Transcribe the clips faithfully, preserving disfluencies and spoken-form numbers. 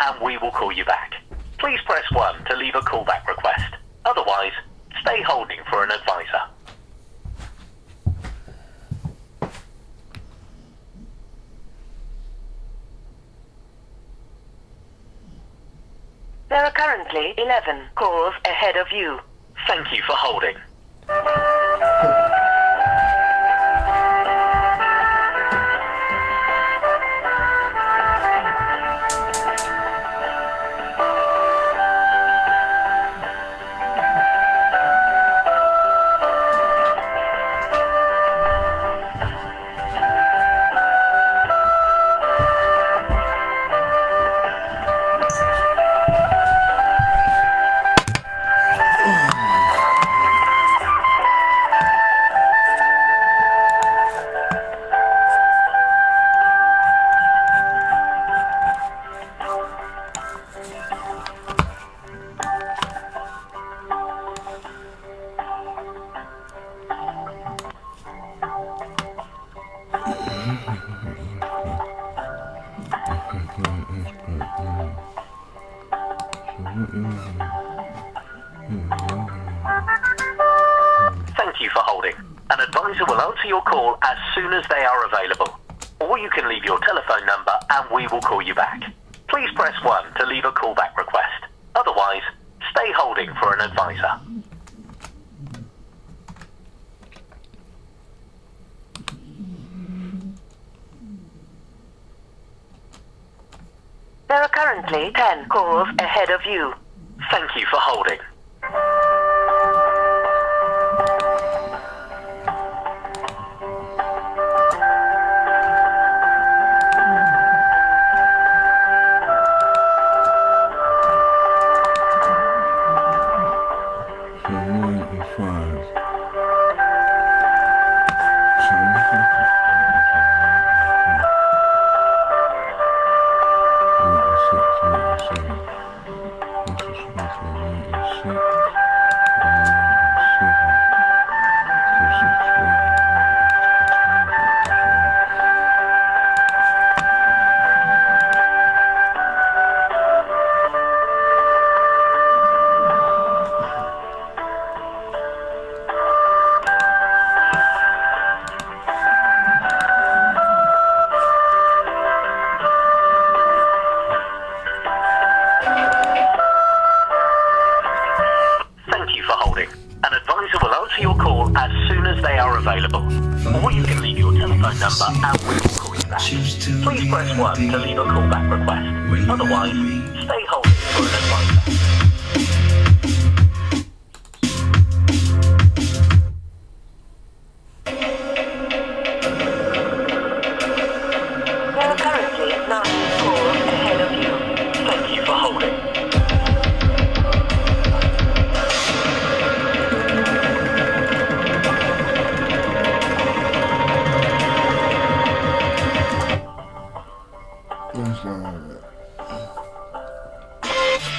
and we will call you back. Please press one to leave a callback request. Otherwise, stay holding for an advisor. There are currently eleven calls ahead of you. Thank you for holding. Thank you for holding. An advisor will answer your call as soon as they are available. Or you can leave your telephone number and we will call you back. Please press one to leave a callback request. Otherwise, stay holding for an advisor. There are currently ten calls ahead of you. Thank you for holding. Your call as soon as they are available. Or you can leave your telephone number and we will call you back. Please press one to leave a callback request. Otherwise, stay holding for an advisor. There are currently nine calls ahead of you. Thank you for holding. That's not like that.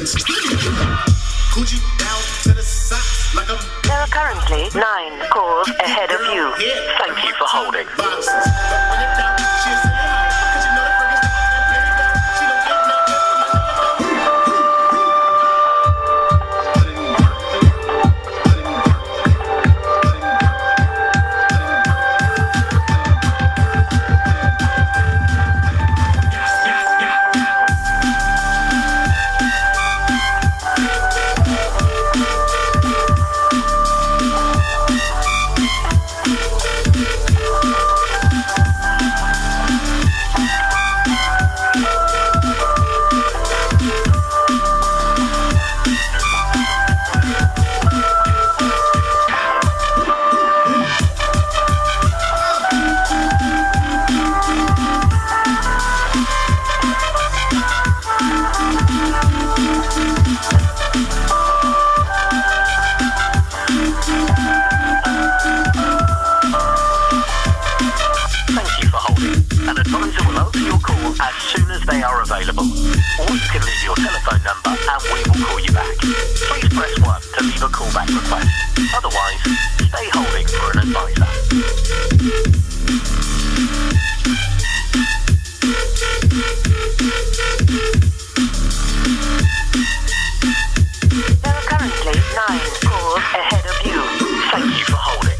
legs. Coochie down to the socks like I'm. There are currently nine calls ahead of you. Thank you for holding. Boxes. Run it down, she'll say hi, 'cause you know the freaking style, get it down, she don't get nothing from my available. Or you can leave your telephone number and we will call you back. Please press one to leave a callback request. Otherwise, stay holding for an advisor. There are currently nine calls ahead of you. Thank you for holding.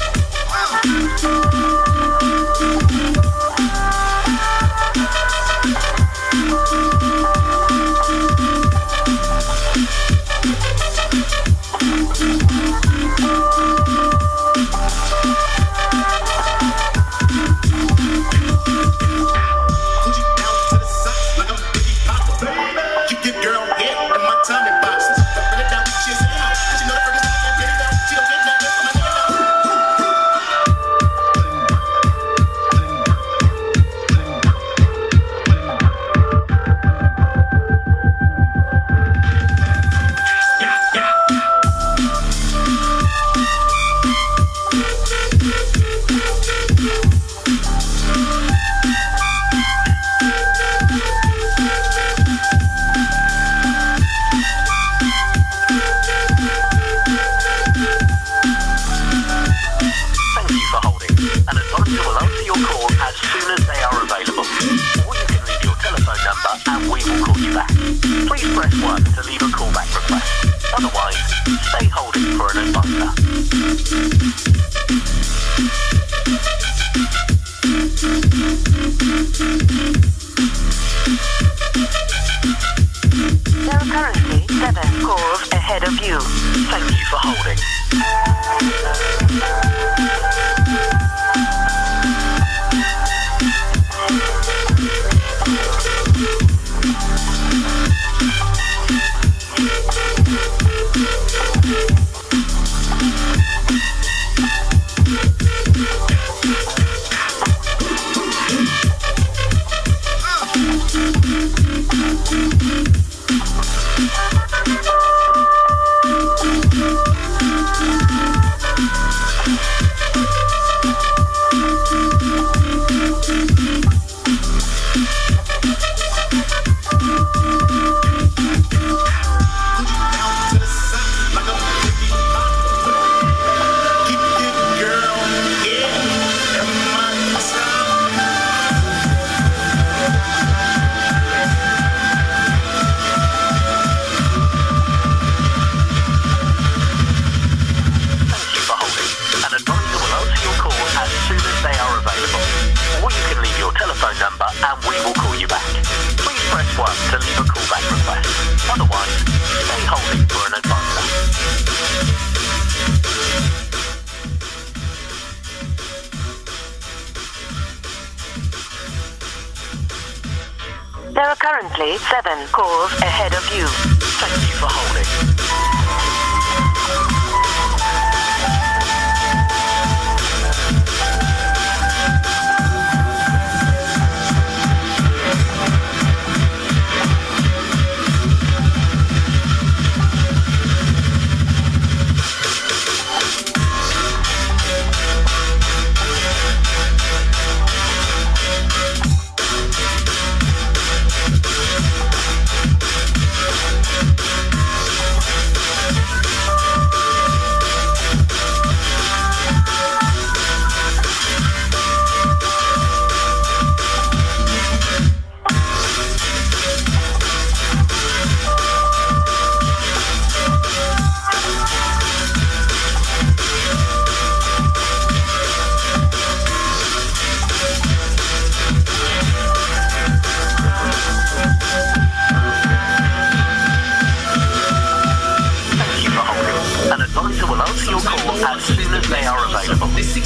There are currently seven calls ahead of you. Thank you for holding.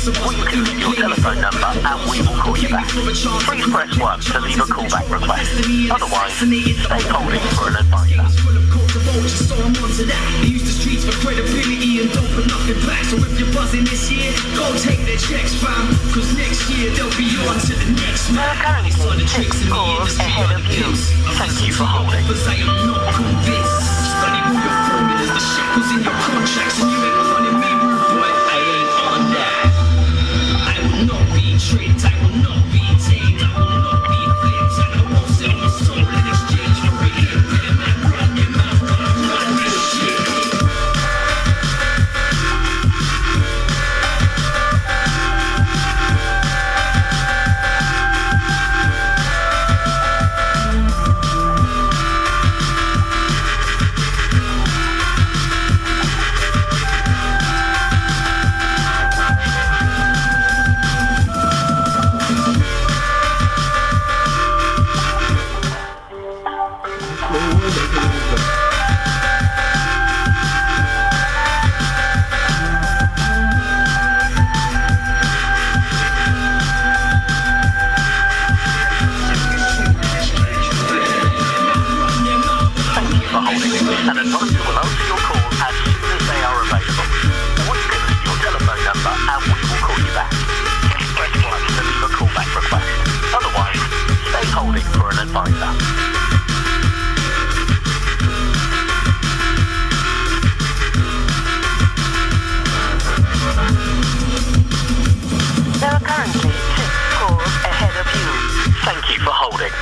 or you can leave your telephone number and we will call you back. Please press one to leave a callback request. Otherwise, stay holding for an advisor. So I'm onto that. They use the streets for credibility and don't put nothing back. So if you're buzzing this year, go take their checks, fam. Cause next year they'll be on to the next man. Currently six calls ahead of you. Thank you for holding. I am not convinced. Study all your formulas, the shackles in your contracts, and you ain't funny me, rude boy. I ain't on that. I will not be tricked. I will not be tamed. I will not be flipped. And I won't sell my soul in exchange for a hit. Better man, run your mouth, run this shit. An advisor will answer your call as soon as they are available. Or you can leave your telephone number and we will call you back. Please press one to leave a callback request. Otherwise, stay holding for an advisor. There are currently six calls ahead of you. Thank you for holding.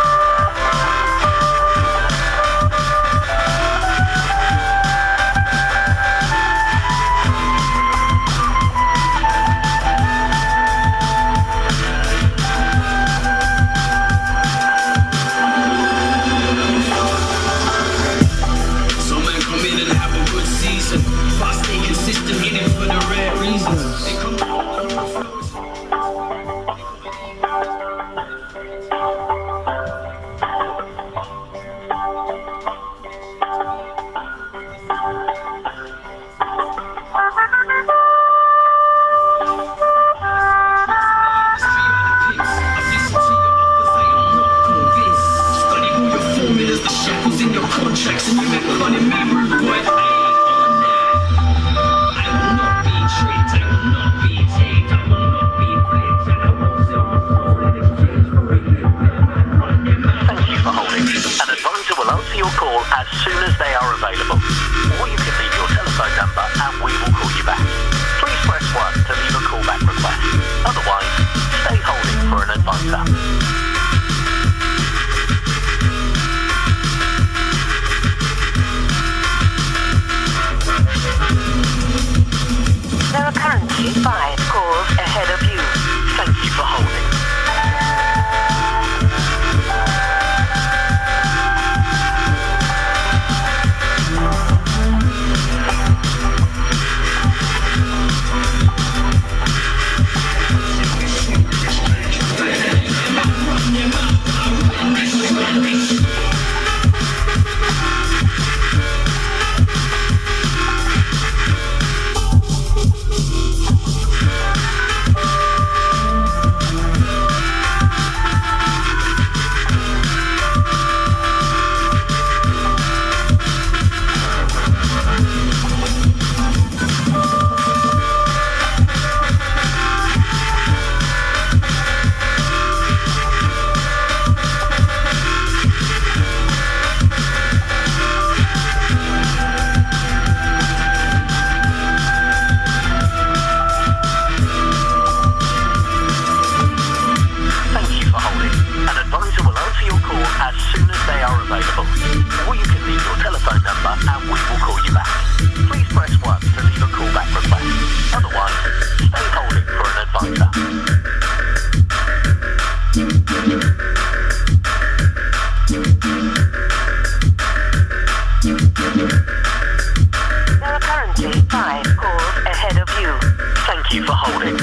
you for holding.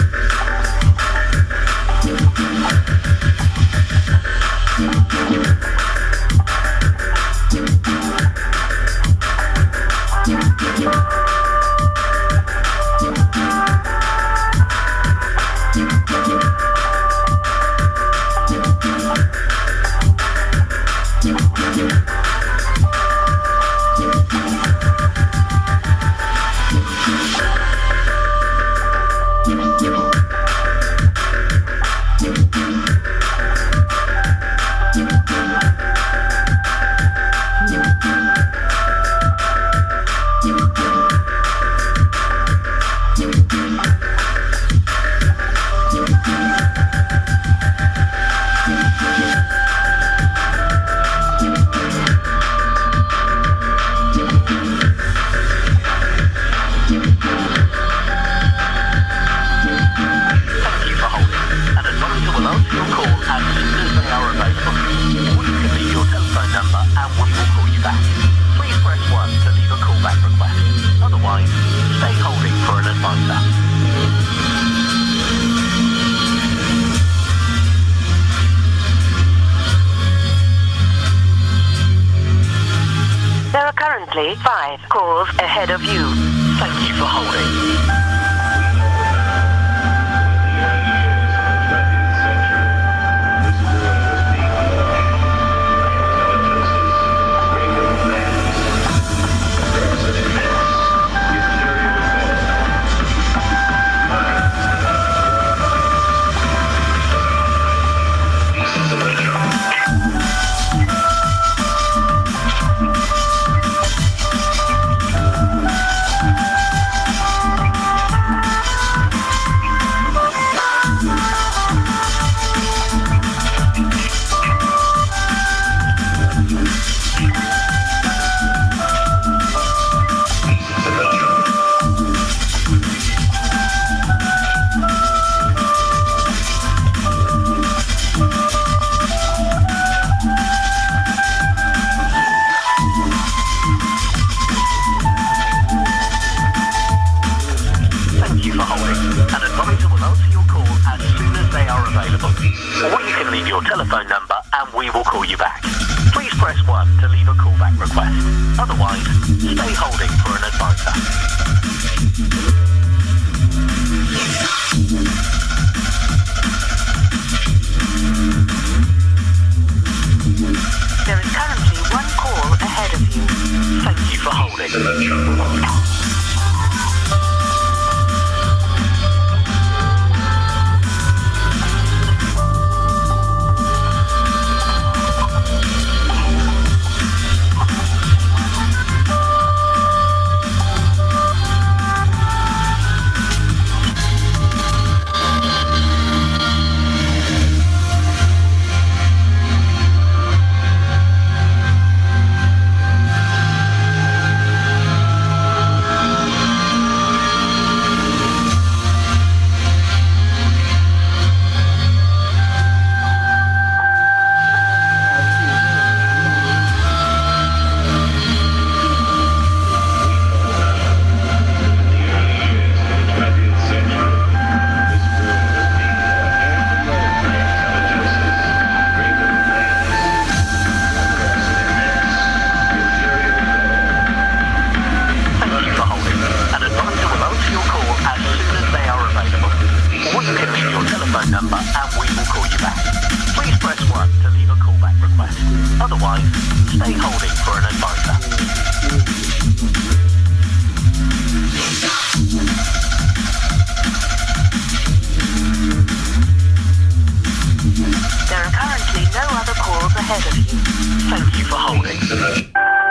There are currently five calls ahead of you. Thank you for holding. Telephone number and we will call you back. Please press one to leave a callback request. Otherwise, stay holding for an advisor. There is currently one call ahead of you. Thank you for holding. Number and we will call you back. Please press one to leave a callback request. Otherwise, stay holding for an advisor. There are currently no other calls ahead of you. Thank you for holding.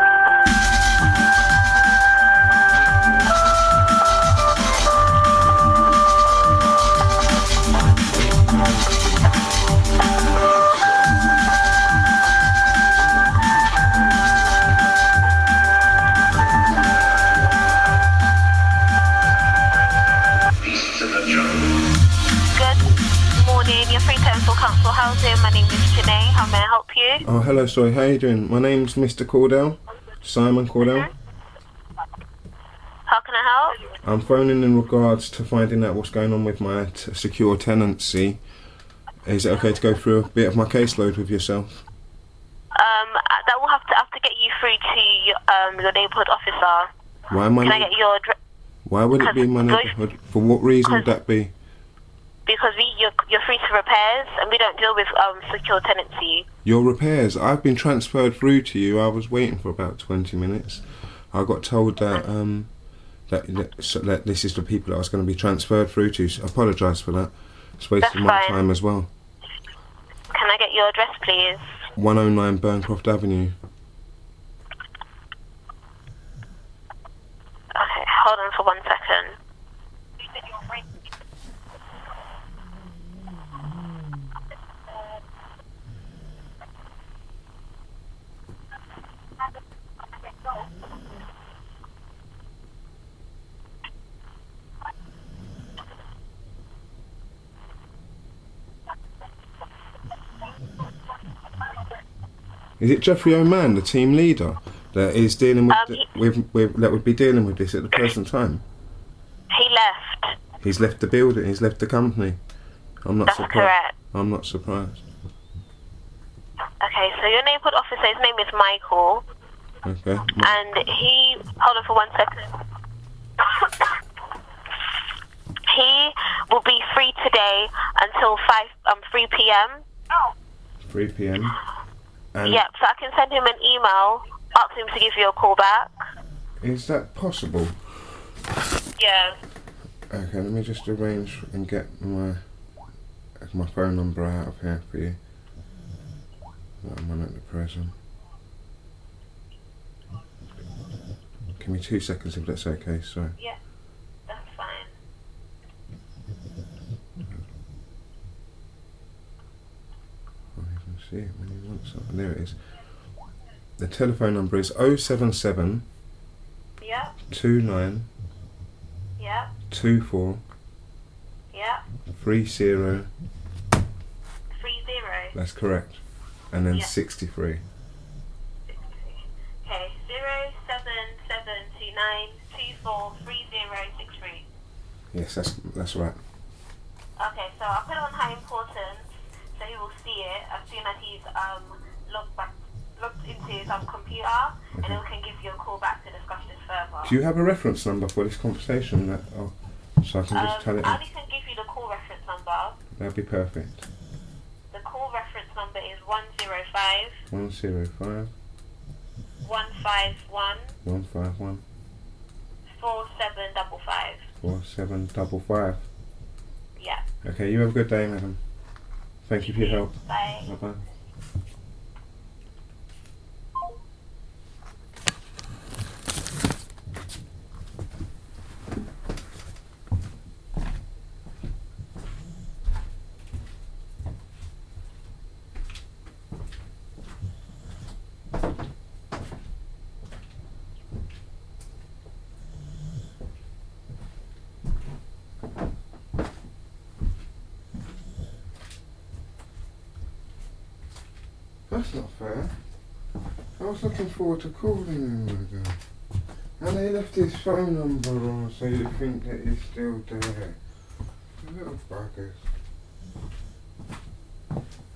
Council Housing. My name is Janae. How may I help you? Oh, hello, sorry. How are you doing? My name's Mister Cordell, Simon Cordell. Mm-hmm. How can I help? I'm phoning in regards to finding out what's going on with my t secure tenancy. Is it okay to go through a bit of my caseload with yourself? Um, that will have to have to get you through to um your neighbourhood officer. Why am I? Can I get your address? Why would it be my neighbourhood? For what reason would that be? Because we, you're, you're free to repairs, and we don't deal with um, secure tenancy. Your repairs? I've been transferred through to you. I was waiting for about twenty minutes. I got told that um, that, that, so that this is the people that I was going to be transferred through to. So I apologise for that. It's wasted my time as well. Can I get your address, please? one oh nine Burncroft Avenue. Okay, hold on for one second. Is it Jeffrey O'Man, the team leader, that is dealing with, Um, the, he- with, with that would be dealing with this at the present time? He left. He's left the building. He's left the company. I'm not That's surprised. correct. I'm not surprised. Okay, so your neighbourhood officer, his name is Michael, Okay. and he, hold on for one second. He will be free today until five, um, three p m. three p m. And Yep, so I can send him an email, ask him to give you a call back. is that possible? Yeah. Okay, let me just arrange and get my my phone number out of here for you. That I'm on at the present. Give me two seconds if that's okay. Sorry. Yeah, that's fine. I can see it when you want something. There it is. The telephone number is oh seven seven Yep, two nine yep, two four yep. three zero. Three zero. That's correct. And then Yeah. sixty-three. Okay, zero seven seven two nine two four three zero six three. Yes, that's that's right. Okay, so I'll put it on high importance, so he will see it as soon as he's um logged back, logged into his um, computer, and then we can give you a call back to discuss this further. Do you have a reference number for this conversation that oh, so I can just um, tell it? I in? only can give you the call reference number. That'd be perfect. The call reference number is one zero five One zero five one five one one five one four seven double five. four seven double five. Yeah. Okay, you have a good day, madam. Thank you for your help. Bye. Bye bye. That's not fair. I was looking forward to calling him again. And they left his phone number on so you think that he's still there. The little buggers.